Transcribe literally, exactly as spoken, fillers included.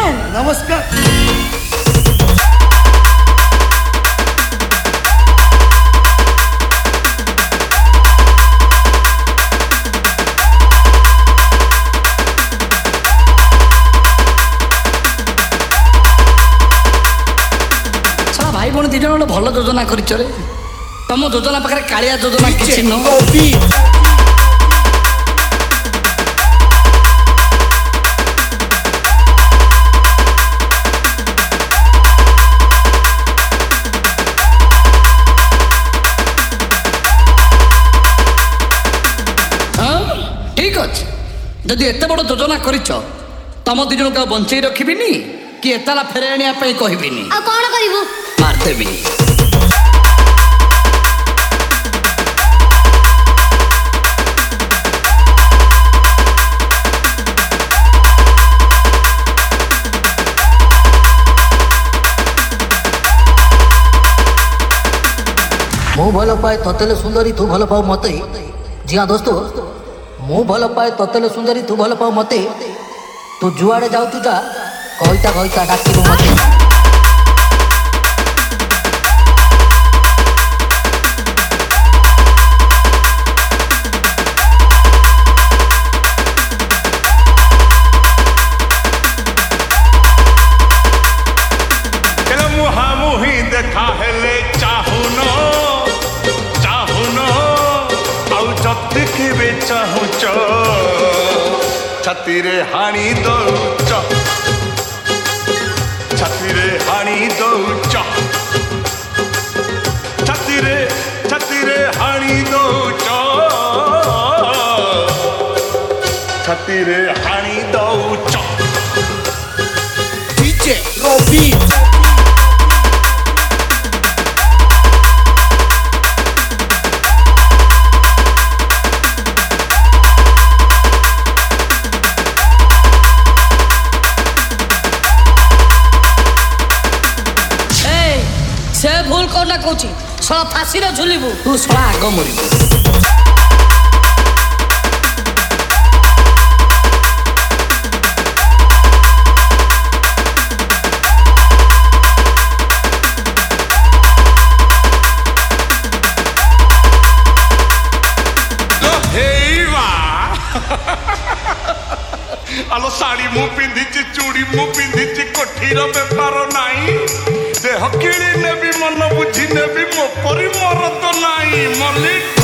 नमस्कार नमस्कार। ଶଳା ଭାଇ ଭଉଣୀ ଦି ଜଣ ଗୋଟେ ଭଲ ଯୋଜନା କରିଛ ରେ। ତମ ଯୋଜନା ପାଖରେ କାଳିଆ ଯୋଜନା କିଛି ନୁହଁ। ରବି ଠିକ ଅଛି, ଯଦି ଏତେ ବଡ଼ ଯୋଜନା କରିଛ ତମ ଦି ଜଣକୁ ଆଉ ବଞ୍ଚେଇ ରଖିବିନି କି ଏତାଲା ଫେରାଇ ଆଣିବା ପାଇଁ କହିବିନି। ଆଉ କଣ କରିବୁ? ମାରିଦେବି। ମୁଁ ଭଲ ପାଏ ତତେଲେ ସୁନ୍ଦରୀ ତୁ ଭଲ ପାଉ ମତେ। ଜି ହଁ ଦୋସ୍ତ, ମୁଁ ଭଲ ପାଏ ତତେଲେ ସୁନ୍ଦରୀ ତୁ ଭଲ ପାଉ ମତେ। ତୁ ଯୁଆଡ଼େ ଯାଉଛୁ ଯା, କଇତା କଇତା ଡାକିବୁ ମତେ। ମୁହାଁମୁହିଁ ଦେଖା ହେଲେ ଚାହୁଁନ ଚାହୁଁନ ଆଉ ଯଦି କେବେ ଚାହୁଁଛ ଛାତିରେ ହାଣି ଦଉଛ ଛାତିରେ ହାଣି ଦଉଛ ଛାତିରେ ଛାତିରେ ହାଣି ଦଉଛ ଛାତିରେ ହାଣି ଦଉଛ। ଡିଜେ ରବି ସେ ଭୁଲ କଣ ନା କହୁଛି, ଶଳା ଫାଶୀରେ ଝୁଲିବୁ। ତୁ ଶଳା ଆଗ ମରିବୁ। আলো শাড়ি মু পিঁধিছি চুড়ি মু পিঁধিছি কোঠির বেপার নাই দেহ কিଣି নেবি মন বুঝি নেবি ମୋ ପରି ମରଦ ନାହିଁ ମଲ୍ଲିକ